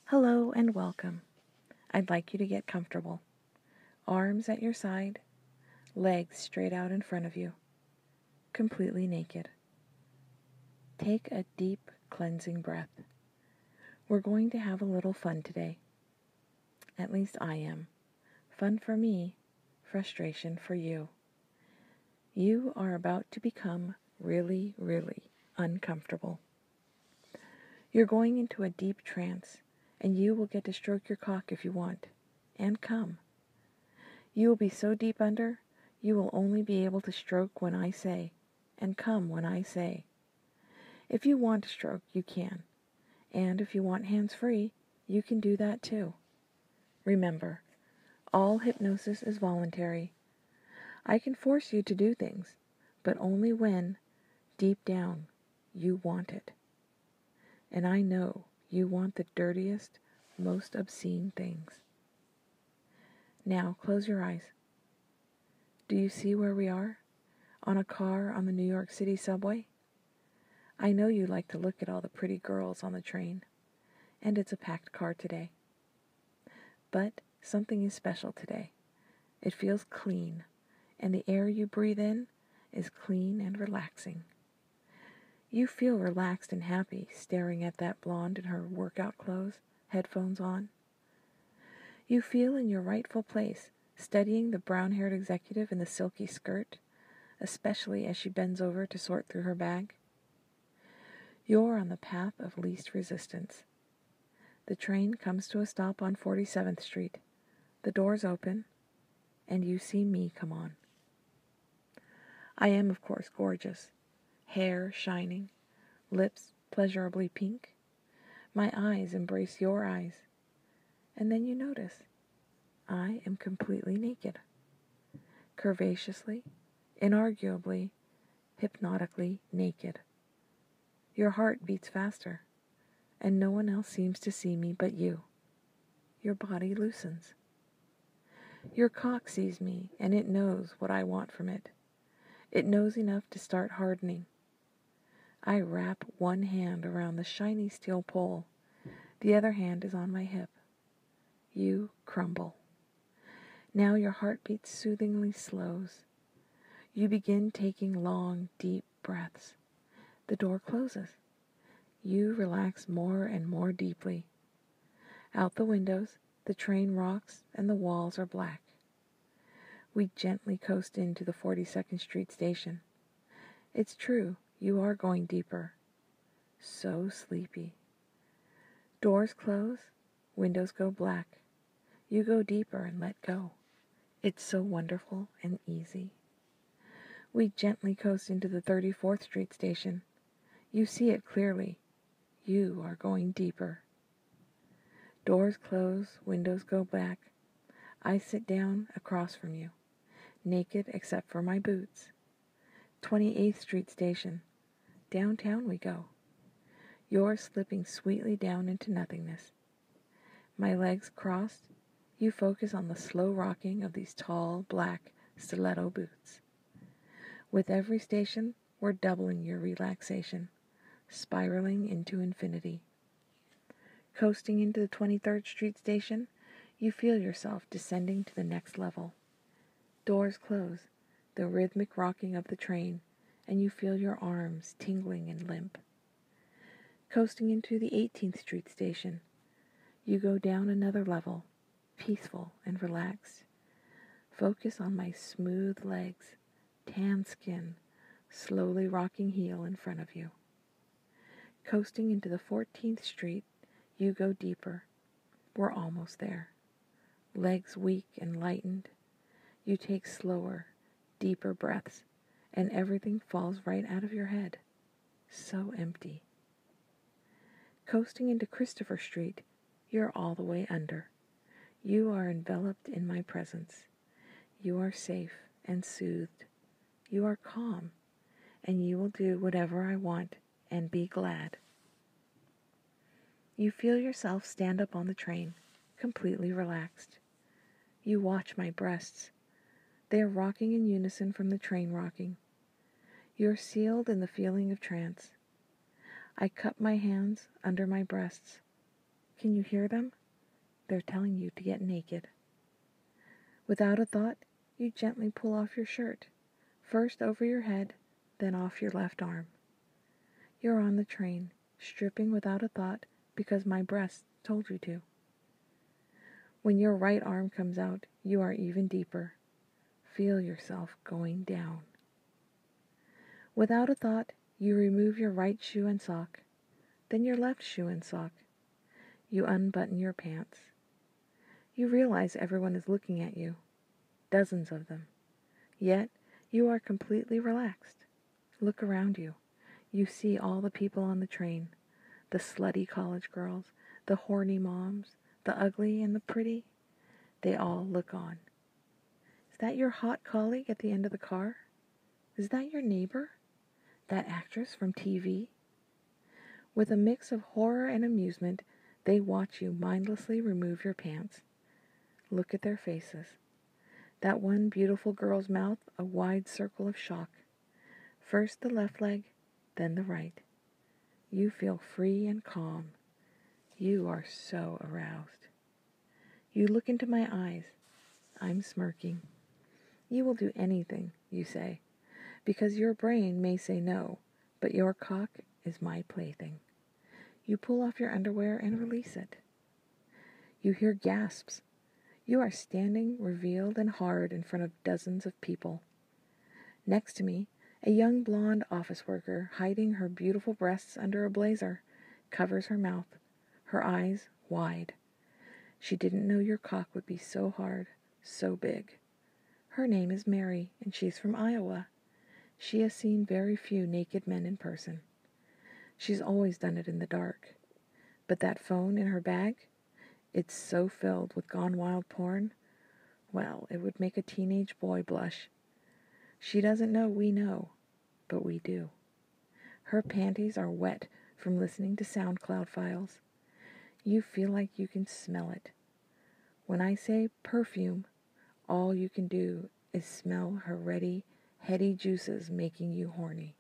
Hello and welcome. I'd like you to get comfortable. Arms at your side, legs straight out in front of you, completely naked. Take a deep, cleansing breath. We're going to have a little fun today. At least I am. Fun for me, frustration for you. You are about to become really, really uncomfortable. You're going into a deep trance, and you will get to stroke your cock if you want, and come. You will be so deep under, you will only be able to stroke when I say, and come when I say. If you want to stroke, you can. And if you want hands-free, you can do that too. Remember, all hypnosis is voluntary. I can force you to do things, but only when, deep down, you want it. And I know you want the dirtiest, most obscene things. Now, close your eyes. Do you see where we are? On a car on the New York City subway? I know you like to look at all the pretty girls on the train, and it's a packed car today. But something is special today. It feels clean, and the air you breathe in is clean and relaxing. You feel relaxed and happy staring at that blonde in her workout clothes, headphones on. You feel in your rightful place, studying the brown-haired executive in the silky skirt, especially as she bends over to sort through her bag. You're on the path of least resistance. The train comes to a stop on 47th Street. The doors open, and you see me come on. I am, of course, gorgeous. Hair shining, lips pleasurably pink. My eyes embrace your eyes. And then you notice, I am completely naked. Curvaceously, inarguably, hypnotically naked. Your heart beats faster, and no one else seems to see me but you. Your body loosens. Your cock sees me, and it knows what I want from it. It knows enough to start hardening. I wrap one hand around the shiny steel pole. The other hand is on my hip. You crumble. Now your heartbeat soothingly slows. You begin taking long, deep breaths. The door closes. You relax more and more deeply. Out the windows, the train rocks and the walls are black. We gently coast into the 42nd Street station. It's true, you are going deeper. So sleepy. Doors close, windows go black. You go deeper and let go. It's so wonderful and easy. We gently coast into the 34th Street station. You see it clearly. You are going deeper. Doors close, windows go back. I sit down across from you, naked except for my boots. 28th Street station. Downtown we go. You're slipping sweetly down into nothingness. My legs crossed, you focus on the slow rocking of these tall, black stiletto boots. With every station, we're doubling your relaxation, spiraling into infinity. Coasting into the 23rd Street station, you feel yourself descending to the next level. Doors close, the rhythmic rocking of the train, and you feel your arms tingling and limp. Coasting into the 18th Street station, you go down another level, peaceful and relaxed. Focus on my smooth legs, tan skin, slowly rocking heel in front of you. Coasting into the 14th Street, you go deeper. We're almost there. Legs weak and lightened. You take slower, deeper breaths, and everything falls right out of your head. So empty. Coasting into Christopher Street, you're all the way under. You are enveloped in my presence. You are safe and soothed. You are calm, and you will do whatever I want and be glad. You feel yourself stand up on the train, completely relaxed. You watch my breasts. They are rocking in unison from the train rocking. You are sealed in the feeling of trance. I cup my hands under my breasts. Can you hear them? They're telling you to get naked. Without a thought, you gently pull off your shirt, first over your head, then off your left arm. You're on the train, stripping without a thought because my breast told you to. When your right arm comes out, you are even deeper. Feel yourself going down. Without a thought, you remove your right shoe and sock, then your left shoe and sock. You unbutton your pants. You realize everyone is looking at you, dozens of them. Yet, you are completely relaxed. Look around you. You see all the people on the train, the slutty college girls, the horny moms, the ugly and the pretty. They all look on. Is that your hot colleague at the end of the car? Is that your neighbor? That actress from TV? With a mix of horror and amusement, they watch you mindlessly remove your pants. Look at their faces. That one beautiful girl's mouth, a wide circle of shock. First the left leg, then the right. You feel free and calm. You are so aroused. You look into my eyes. I'm smirking. You will do anything, you say, because your brain may say no, but your cock is my plaything. You pull off your underwear and release it. You hear gasps. You are standing revealed and hard in front of dozens of people. Next to me, a young blonde office worker, hiding her beautiful breasts under a blazer, covers her mouth, her eyes wide. She didn't know your cock would be so hard, so big. Her name is Mary, and she's from Iowa. She has seen very few naked men in person. She's always done it in the dark. But that phone in her bag, it's so filled with gone wild porn, well, it would make a teenage boy blush. She doesn't know we know, but we do. Her panties are wet from listening to SoundCloud files. You feel like you can smell it. When I say perfume, all you can do is smell her ready, heady juices making you horny.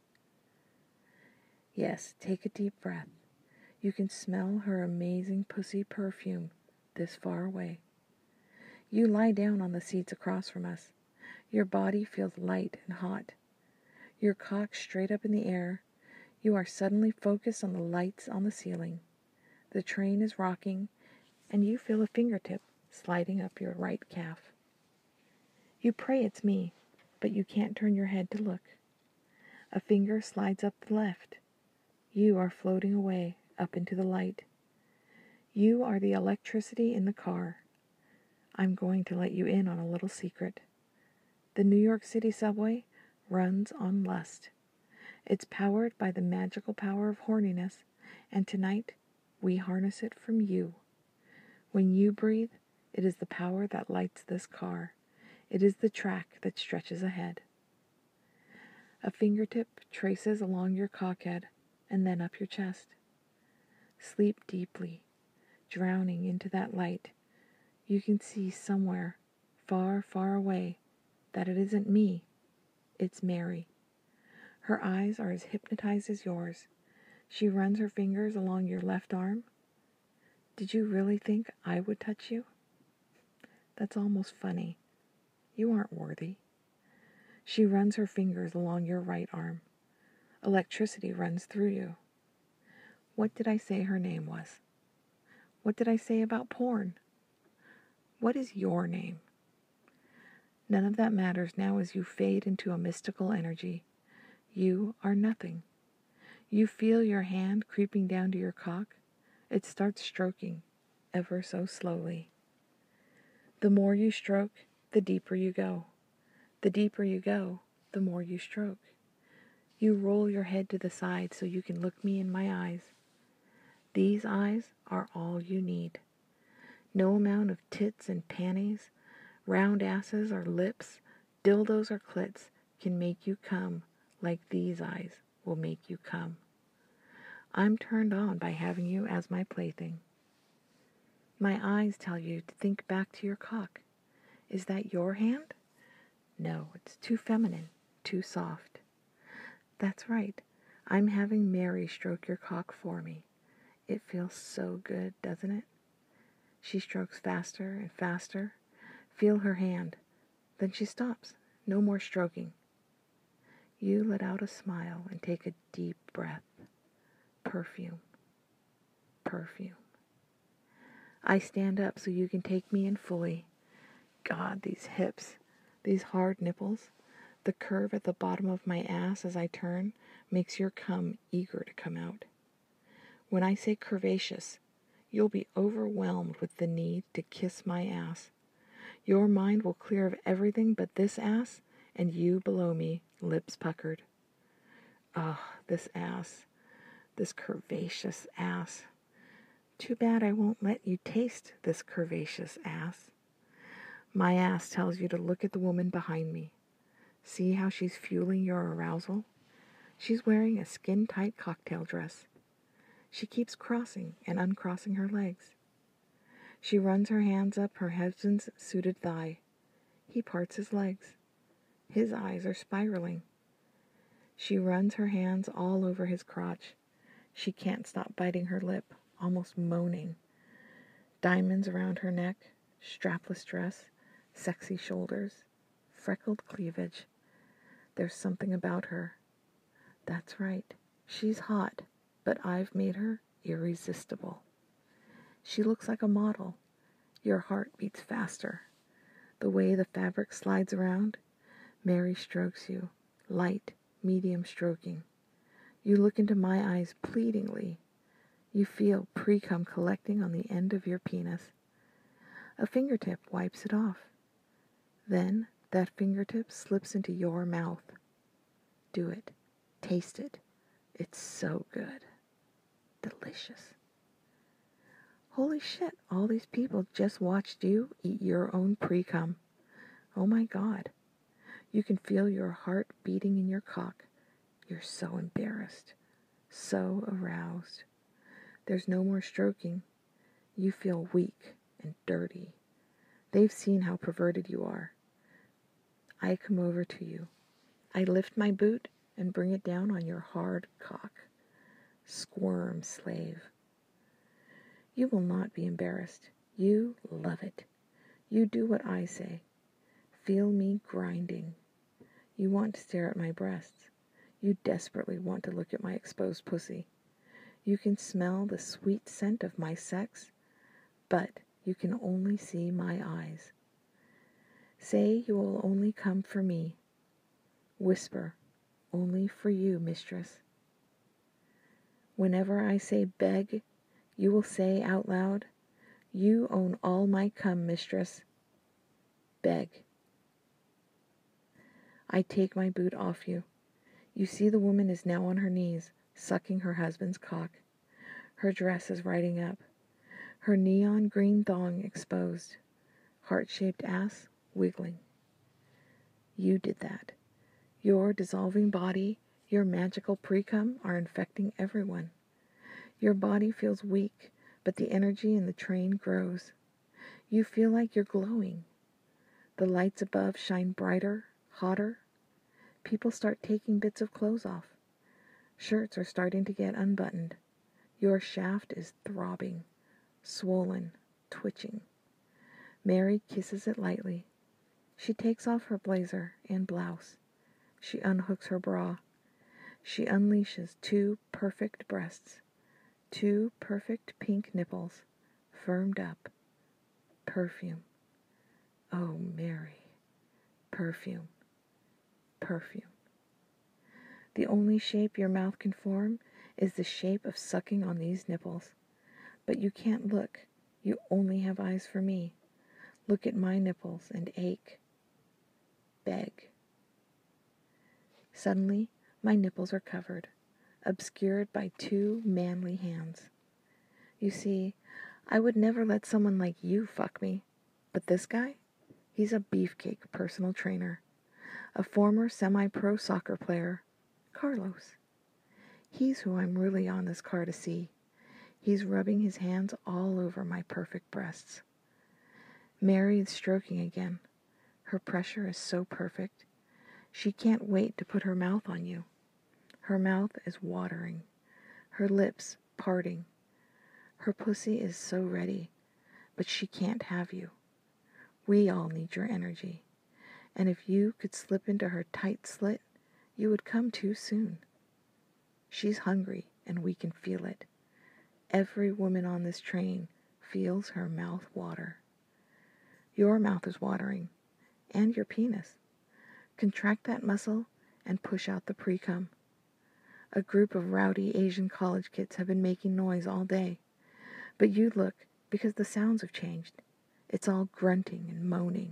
Yes, take a deep breath. You can smell her amazing pussy perfume this far away. You lie down on the seats across from us. Your body feels light and hot. Your cock straight up in the air. You are suddenly focused on the lights on the ceiling. The train is rocking, and you feel a fingertip sliding up your right calf. You pray it's me, but you can't turn your head to look. A finger slides up the left. You are floating away up into the light. You are the electricity in the car. I'm going to let you in on a little secret. The New York City subway runs on lust. It's powered by the magical power of horniness, and tonight we harness it from you. When you breathe, it is the power that lights this car. It is the track that stretches ahead. A fingertip traces along your cockhead and then up your chest. Sleep deeply, drowning into that light. You can see somewhere, far, far away, that it isn't me, it's Mary. Her eyes are as hypnotized as yours. She runs her fingers along your left arm. Did you really think I would touch you? That's almost funny. You aren't worthy. She runs her fingers along your right arm. Electricity runs through you. What did I say her name was? What did I say about porn? What is your name? None of that matters now as you fade into a mystical energy. You are nothing. You feel your hand creeping down to your cock. It starts stroking, ever so slowly. The more you stroke, the deeper you go. The deeper you go, the more you stroke. You roll your head to the side so you can look me in my eyes. These eyes are all you need. No amount of tits and panties, round asses or lips, dildos or clits can make you come like these eyes will make you come. I'm turned on by having you as my plaything. My eyes tell you to think back to your cock. Is that your hand? No, it's too feminine, too soft. That's right. I'm having Mary stroke your cock for me. It feels so good, doesn't it? She strokes faster and faster. Feel her hand. Then she stops. No more stroking. You let out a smile and take a deep breath. Perfume. Perfume. I stand up so you can take me in fully. God, these hips. These hard nipples. The curve at the bottom of my ass as I turn makes your cum eager to come out. When I say curvaceous, you'll be overwhelmed with the need to kiss my ass. Your mind will clear of everything but this ass and you below me, lips puckered. Oh, this ass. This curvaceous ass. Too bad I won't let you taste this curvaceous ass. My ass tells you to look at the woman behind me. See how she's fueling your arousal? She's wearing a skin-tight cocktail dress. She keeps crossing and uncrossing her legs. She runs her hands up her husband's suited thigh. He parts his legs. His eyes are spiraling. She runs her hands all over his crotch. She can't stop biting her lip, almost moaning. Diamonds around her neck, strapless dress, sexy shoulders, freckled cleavage. There's something about her. That's right. She's hot, but I've made her irresistible. She looks like a model. Your heart beats faster. The way the fabric slides around, Mary strokes you, light, medium stroking. You look into my eyes pleadingly. You feel pre-cum collecting on the end of your penis. A fingertip wipes it off. Then that fingertip slips into your mouth. Do it. Taste it. It's so good. Delicious. Holy shit, all these people just watched you eat your own pre-cum. Oh my God. You can feel your heart beating in your cock. You're so embarrassed. So aroused. There's no more stroking. You feel weak and dirty. They've seen how perverted you are. I come over to you. I lift my boot and bring it down on your hard cock. Squirm, slave. You will not be embarrassed. You love it. You do what I say. Feel me grinding. You want to stare at my breasts. You desperately want to look at my exposed pussy. You can smell the sweet scent of my sex, but you can only see my eyes. Say you will only come for me. Whisper, only for you, mistress. Whenever I say beg, you will say out loud, you own all my cum, mistress. Beg. I take my boot off you. You see the woman is now on her knees, sucking her husband's cock. Her dress is riding up. Her neon green thong exposed. Heart-shaped ass wiggling. You did that. Your dissolving body, your magical pre-cum are infecting everyone. Your body feels weak, but the energy in the train grows. You feel like you're glowing. The lights above shine brighter, hotter. People start taking bits of clothes off. Shirts are starting to get unbuttoned. Your shaft is throbbing, swollen, twitching. Mary kisses it lightly. She takes off her blazer and blouse. She unhooks her bra. She unleashes 2 perfect breasts, 2 perfect pink nipples, firmed up. Perfume. Oh, Mary. Perfume. Perfume. The only shape your mouth can form is the shape of sucking on these nipples. But you can't look. You only have eyes for me. Look at my nipples and ache. Beg. Suddenly, my nipples are covered, obscured by 2 manly hands. You see, I would never let someone like you fuck me. But this guy? He's a beefcake personal trainer. A former semi-pro soccer player. Carlos. He's who I'm really on this car to see. He's rubbing his hands all over my perfect breasts. Mary is stroking again. Her pressure is so perfect. She can't wait to put her mouth on you. Her mouth is watering. Her lips parting. Her pussy is so ready, but she can't have you. We all need your energy. And if you could slip into her tight slit, you would come too soon. She's hungry, and we can feel it. Every woman on this train feels her mouth water. Your mouth is watering, and your penis. Contract that muscle and push out the pre-cum. A group of rowdy Asian college kids have been making noise all day. But you look, because the sounds have changed. It's all grunting and moaning.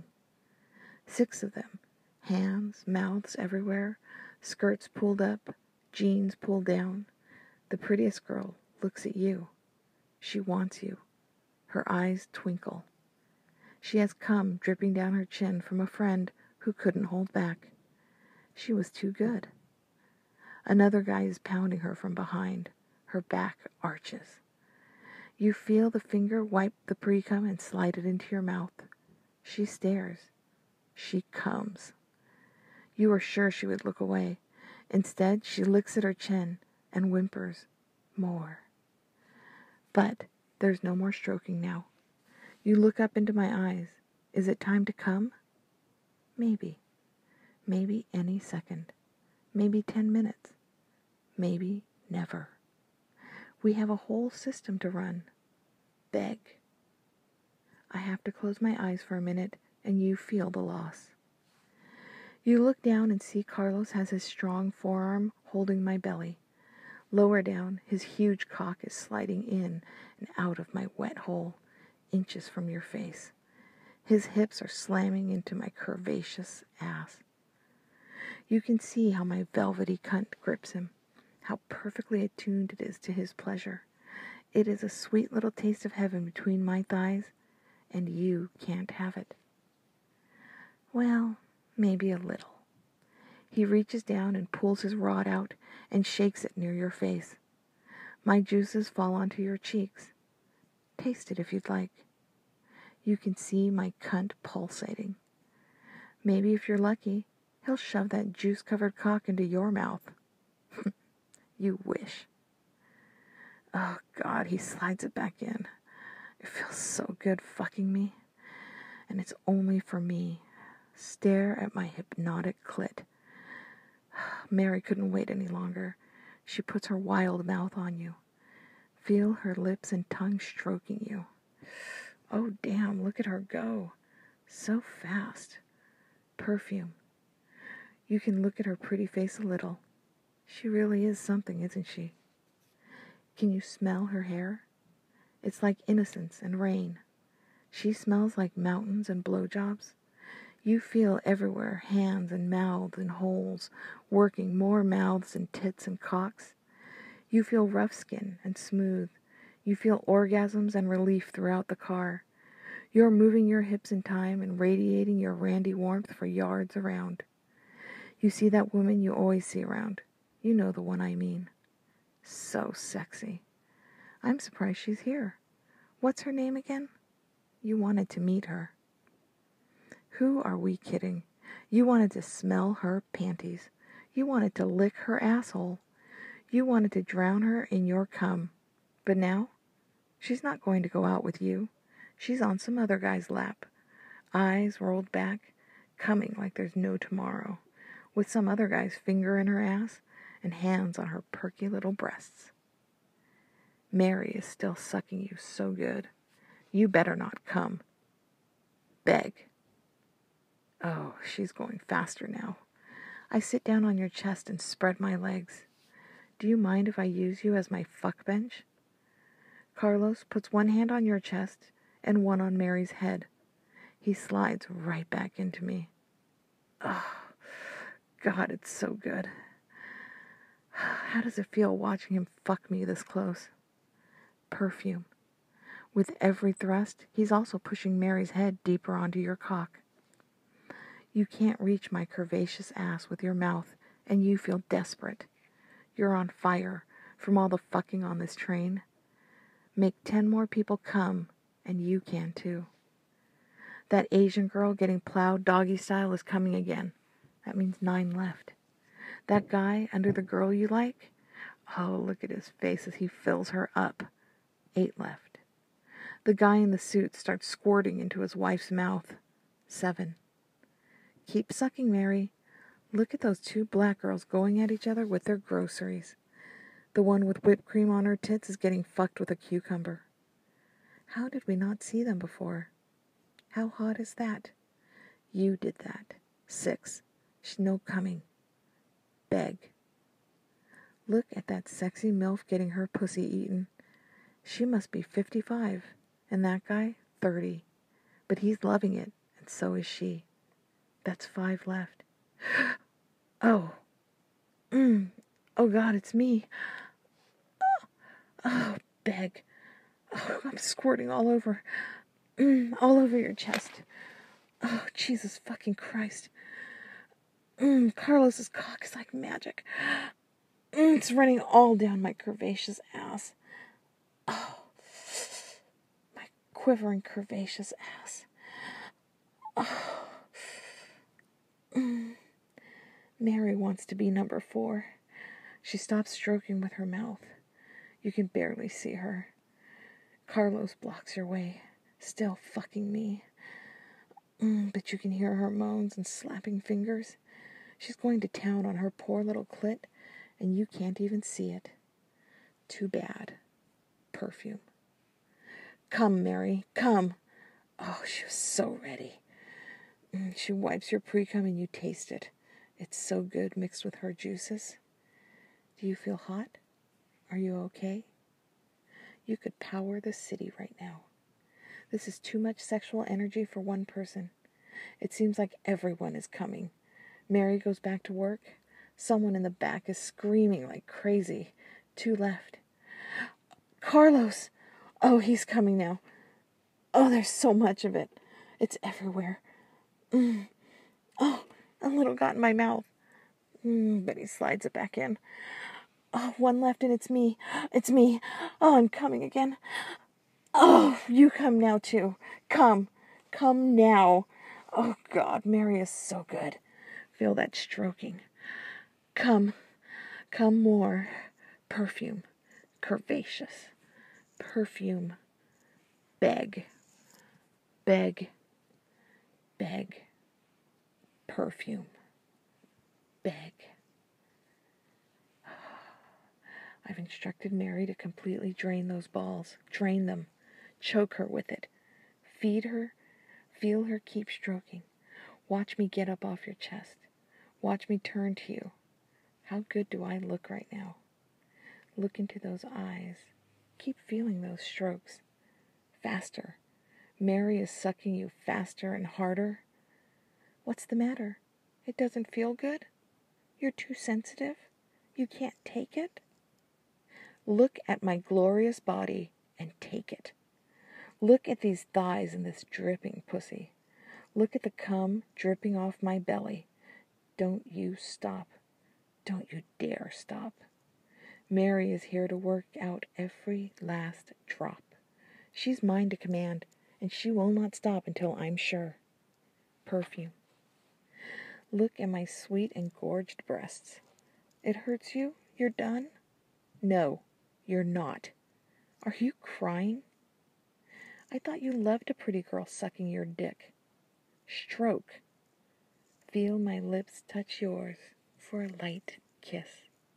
6 of them, hands, mouths everywhere, skirts pulled up, jeans pulled down. The prettiest girl looks at you. She wants you. Her eyes twinkle. She has cum dripping down her chin from a friend who couldn't hold back. She was too good. Another guy is pounding her from behind. Her back arches. You feel the finger wipe the pre-cum and slide it into your mouth. She stares. She comes. You are sure she would look away. Instead, she licks at her chin and whimpers. More. But there's no more stroking now. You look up into my eyes. Is it time to come? Maybe. Maybe any second. Maybe 10 minutes. Maybe never. We have a whole system to run. Beg. I have to close my eyes for a minute, and you feel the loss. You look down and see Carlos has his strong forearm holding my belly. Lower down, his huge cock is sliding in and out of my wet hole, inches from your face. His hips are slamming into my curvaceous ass. You can see how my velvety cunt grips him, how perfectly attuned it is to his pleasure. It is a sweet little taste of heaven between my thighs, and you can't have it. Well, maybe a little. He reaches down and pulls his rod out and shakes it near your face. My juices fall onto your cheeks. Taste it if you'd like. You can see my cunt pulsating. Maybe if you're lucky, he'll shove that juice-covered cock into your mouth. You wish. Oh, God, he slides it back in. It feels so good fucking me. And it's only for me. Stare at my hypnotic clit. Mary couldn't wait any longer. She puts her wild mouth on you. Feel her lips and tongue stroking you. Oh, damn, look at her go. So fast. Perfume. You can look at her pretty face a little. She really is something, isn't she? Can you smell her hair? It's like innocence and rain. She smells like mountains and blowjobs. You feel everywhere hands and mouths and holes, working more mouths and tits and cocks. You feel rough skin and smooth. You feel orgasms and relief throughout the car. You're moving your hips in time and radiating your randy warmth for yards around. You see that woman you always see around. You know the one I mean. So sexy. I'm surprised she's here. What's her name again? You wanted to meet her. Who are we kidding? You wanted to smell her panties. You wanted to lick her asshole. You wanted to drown her in your cum. But now, she's not going to go out with you. She's on some other guy's lap. Eyes rolled back, coming like there's no tomorrow, with some other guy's finger in her ass and hands on her perky little breasts. Mary is still sucking you so good. You better not come. Beg. Oh, she's going faster now. I sit down on your chest and spread my legs. Do you mind if I use you as my fuck bench? Carlos puts one hand on your chest and one on Mary's head. He slides right back into me. Oh, God, it's so good. How does it feel watching him fuck me this close? Perfume. With every thrust, he's also pushing Mary's head deeper onto your cock. You can't reach my curvaceous ass with your mouth, and you feel desperate. You're on fire from all the fucking on this train. Make 10 more people come, and you can too. That Asian girl getting plowed doggy style is coming again. That means 9 left. That guy under the girl you like? Oh, look at his face as he fills her up. 8 left. The guy in the suit starts squirting into his wife's mouth. 7. Keep sucking, Mary. Look at those 2 black girls going at each other with their groceries. The one with whipped cream on her tits is getting fucked with a cucumber. How did we not see them before? How hot is that? You did that. 6. She's no coming. Beg. Look at that sexy MILF getting her pussy eaten. She must be 55, and that guy, 30. But he's loving it, and so is she. That's 5 left. Oh. Oh, God, it's me. Oh, beg. Oh, I'm squirting all over. All over your chest. Oh, Jesus fucking Christ. Carlos's cock is like magic. It's running all down my curvaceous ass. Oh, my quivering curvaceous ass. Oh. Mary wants to be number 4. She stops stroking with her mouth. You can barely see her. Carlos blocks your way, still fucking me. But you can hear her moans and slapping fingers. She's going to town on her poor little clit, and you can't even see it. Too bad. Perfume. Come, Mary, come. Oh, she was so ready. She wipes your pre-cum and you taste it. It's so good mixed with her juices. Do you feel hot? Are you okay? You could power the city right now. This is too much sexual energy for one person. It seems like everyone is coming. Mary goes back to work. Someone in the back is screaming like crazy. 2 left. Carlos! Oh, he's coming now. Oh, there's so much of it. It's everywhere. Oh, a little got in my mouth. But he slides it back in. Oh, 1 left and it's me. It's me. Oh, I'm coming again. Oh, you come now too. Come. Come now. Oh, God, Mary is so good. Feel that stroking. Come. Come more. Perfume. Curvaceous. Perfume. Beg. Beg. Beg. Perfume. Beg. I've instructed Mary to completely drain those balls. Drain them. Choke her with it. Feed her. Feel her keep stroking. Watch me get up off your chest. Watch me turn to you. How good do I look right now? Look into those eyes. Keep feeling those strokes. Faster. Mary is sucking you faster and harder. What's the matter? It doesn't feel good? You're too sensitive? You can't take it? Look at my glorious body and take it. Look at these thighs and this dripping pussy. Look at the cum dripping off my belly. Don't you stop. Don't you dare stop. Mary is here to work out every last drop. She's mine to command, and she will not stop until I'm sure. Perfume. Look at my sweet and gorged breasts. It hurts you? You're done? No, you're not. Are you crying? I thought you loved a pretty girl sucking your dick. Stroke. Feel my lips touch yours for a light kiss.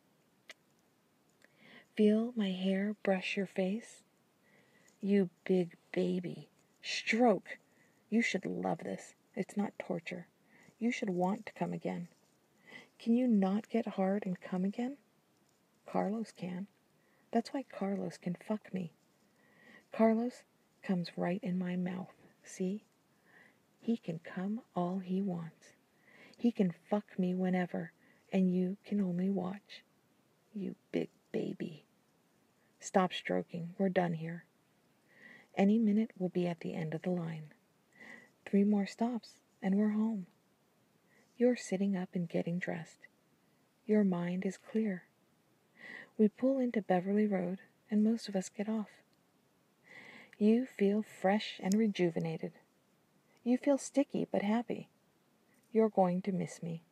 Feel my hair brush your face. You big baby. Stroke. You should love this. It's not torture. You should want to come again. Can you not get hard and come again? Carlos can. That's why Carlos can fuck me. Carlos comes right in my mouth. See? He can come all he wants. He can fuck me whenever, and you can only watch. You big baby. Stop stroking. We're done here. Any minute we'll be at the end of the line. 3 more stops, and we're home. You're sitting up and getting dressed. Your mind is clear. We pull into Beverly Road, and most of us get off. You feel fresh and rejuvenated. You feel sticky but happy. You're going to miss me.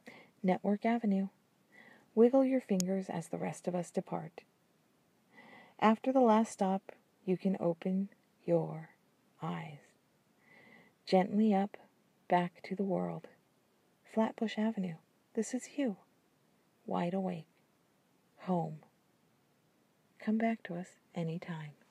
Network Avenue. Wiggle your fingers as the rest of us depart. After the last stop, you can open your eyes. Gently up, back to the world. Flatbush Avenue, this is you, wide awake, home. Come back to us anytime.